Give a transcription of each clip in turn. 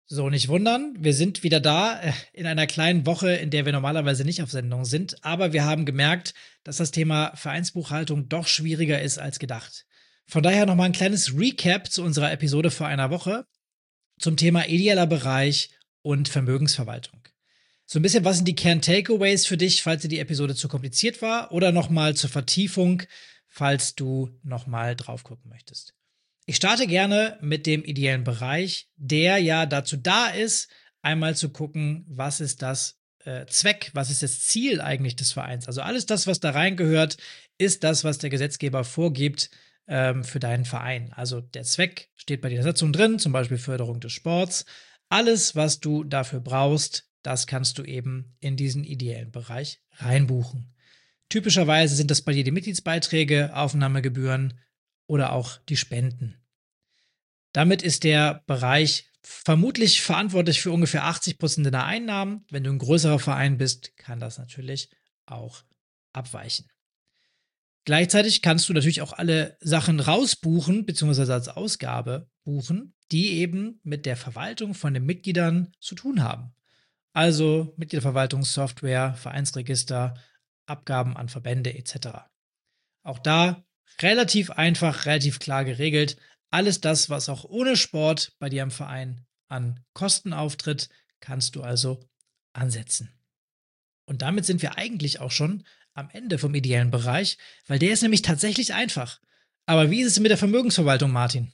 So, nicht wundern, wir sind wieder da in einer kleinen Woche, in der wir normalerweise nicht auf Sendung sind, aber wir haben gemerkt, dass das Thema Vereinsbuchhaltung doch schwieriger ist als gedacht. Von daher nochmal ein kleines Recap zu unserer Episode vor einer Woche zum Thema ideeller Bereich und Vermögensverwaltung. So ein bisschen, was sind die Kern-Takeaways für dich, falls dir die Episode zu kompliziert war, oder nochmal zur Vertiefung, falls du nochmal drauf gucken möchtest. Ich starte gerne mit dem ideellen Bereich, der ja dazu da ist, einmal zu gucken, was ist das Zweck, was ist das Ziel eigentlich des Vereins. Also alles das, was da reingehört, ist das, was der Gesetzgeber vorgibt für deinen Verein. Also der Zweck steht bei der Satzung drin, zum Beispiel Förderung des Sports. Alles, was du dafür brauchst, das kannst du eben in diesen ideellen Bereich reinbuchen. Typischerweise sind das bei dir die Mitgliedsbeiträge, Aufnahmegebühren oder auch die Spenden. Damit ist der Bereich vermutlich verantwortlich für ungefähr 80% deiner Einnahmen. Wenn du ein größerer Verein bist, kann das natürlich auch abweichen. Gleichzeitig kannst du natürlich auch alle Sachen rausbuchen, beziehungsweise als Ausgabe buchen, die eben mit der Verwaltung von den Mitgliedern zu tun haben. Also Mitgliederverwaltungssoftware, Vereinsregister, Abgaben an Verbände etc. Auch da relativ einfach, relativ klar geregelt. Alles das, was auch ohne Sport bei dir im Verein an Kosten auftritt, kannst du also ansetzen. Und damit sind wir eigentlich auch schon am Ende vom ideellen Bereich, weil der ist nämlich tatsächlich einfach. Aber wie ist es mit der Vermögensverwaltung, Martin?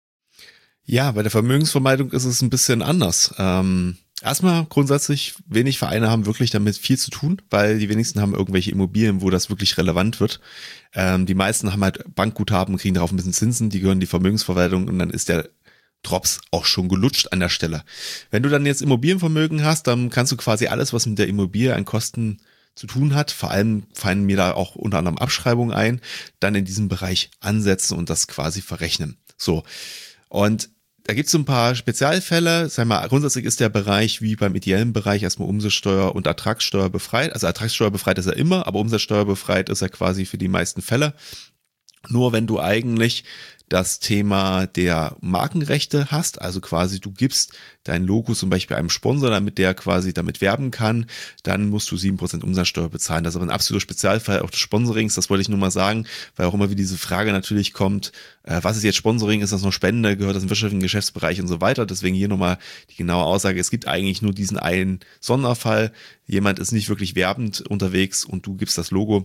Ja, bei der Vermögensverwaltung ist es ein bisschen anders. Erstmal grundsätzlich, wenig Vereine haben wirklich damit viel zu tun, weil die wenigsten haben irgendwelche Immobilien, wo das wirklich relevant wird. Die meisten haben halt Bankguthaben, kriegen darauf ein bisschen Zinsen, die gehören in die Vermögensverwaltung und dann ist der Drops auch schon gelutscht an der Stelle. Wenn du dann jetzt Immobilienvermögen hast, dann kannst du quasi alles, was mit der Immobilie an Kosten zu tun hat, vor allem fallen mir da auch unter anderem Abschreibungen ein, dann in diesem Bereich ansetzen und das quasi verrechnen. So. Und da gibt es so ein paar Spezialfälle. Sag mal, grundsätzlich ist der Bereich wie beim ideellen Bereich erstmal Umsatzsteuer und Ertragssteuer befreit. Also Ertragssteuer befreit ist er immer, aber Umsatzsteuer befreit ist er quasi für die meisten Fälle. Nur wenn du eigentlich das Thema der Markenrechte hast, also quasi du gibst dein Logo zum Beispiel einem Sponsor, damit der quasi damit werben kann, dann musst du 7% Umsatzsteuer bezahlen. Das ist aber ein absoluter Spezialfall auch des Sponsorings, das wollte ich nur mal sagen, weil auch immer wieder diese Frage natürlich kommt, was ist jetzt Sponsoring, ist das noch Spende, gehört das im wirtschaftlichen Geschäftsbereich und so weiter. Deswegen hier nochmal die genaue Aussage, es gibt eigentlich nur diesen einen Sonderfall, jemand ist nicht wirklich werbend unterwegs und du gibst das Logo,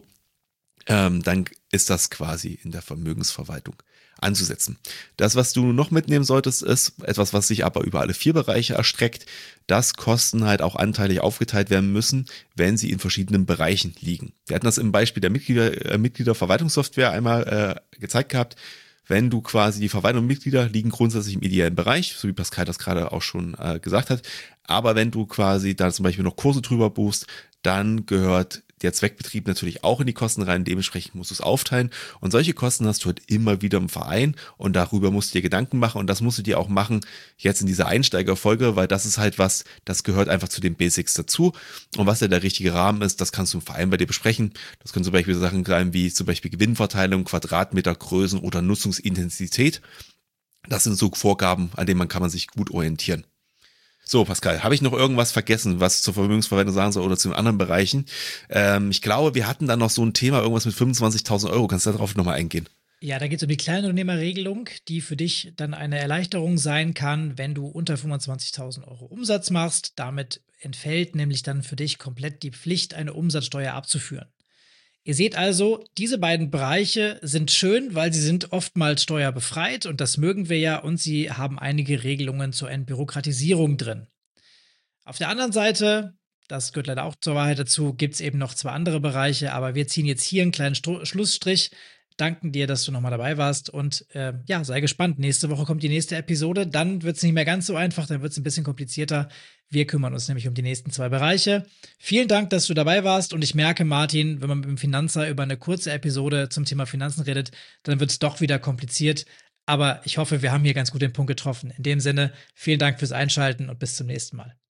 dann ist das quasi in der Vermögensverwaltung anzusetzen. Das, was du noch mitnehmen solltest, ist etwas, was sich aber über alle 4 Bereiche erstreckt, dass Kosten halt auch anteilig aufgeteilt werden müssen, wenn sie in verschiedenen Bereichen liegen. Wir hatten das im Beispiel der Mitgliederverwaltungssoftware einmal gezeigt gehabt. Wenn du quasi die Verwaltung und Mitglieder liegen grundsätzlich im ideellen Bereich, so wie Pascal das gerade auch schon gesagt hat. Aber wenn du quasi da zum Beispiel noch Kurse drüber buchst, dann gehört der Zweckbetrieb natürlich auch in die Kosten rein, dementsprechend musst du es aufteilen und solche Kosten hast du halt immer wieder im Verein und darüber musst du dir Gedanken machen und das musst du dir auch machen jetzt in dieser Einsteigerfolge, weil das ist halt was, das gehört einfach zu den Basics dazu und was ja der richtige Rahmen ist, das kannst du im Verein bei dir besprechen. Das können zum Beispiel Sachen sein wie zum Beispiel Gewinnverteilung, Quadratmetergrößen oder Nutzungsintensität. Das sind so Vorgaben, an denen kann man sich gut orientieren. So, Pascal, habe ich noch irgendwas vergessen, was zur Vermögensverwaltung sagen soll oder zu den anderen Bereichen? Ich glaube, wir hatten dann noch so ein Thema, irgendwas mit 25.000 Euro. Kannst du darauf nochmal eingehen? Ja, da geht es um die Kleinunternehmerregelung, die für dich dann eine Erleichterung sein kann, wenn du unter 25.000 Euro Umsatz machst. Damit entfällt nämlich dann für dich komplett die Pflicht, eine Umsatzsteuer abzuführen. Ihr seht also, diese beiden Bereiche sind schön, weil sie sind oftmals steuerbefreit und das mögen wir ja und sie haben einige Regelungen zur Entbürokratisierung drin. Auf der anderen Seite, das gehört leider auch zur Wahrheit dazu, gibt es eben noch 2 andere Bereiche, aber wir ziehen jetzt hier einen kleinen Schlussstrich. Danken dir, dass du nochmal dabei warst und ja, sei gespannt. Nächste Woche kommt die nächste Episode, dann wird es nicht mehr ganz so einfach, dann wird es ein bisschen komplizierter. Wir kümmern uns nämlich um die nächsten 2 Bereiche. Vielen Dank, dass du dabei warst und ich merke, Martin, wenn man mit dem Finanzer über eine kurze Episode zum Thema Finanzen redet, dann wird es doch wieder kompliziert. Aber ich hoffe, wir haben hier ganz gut den Punkt getroffen. In dem Sinne, vielen Dank fürs Einschalten und bis zum nächsten Mal.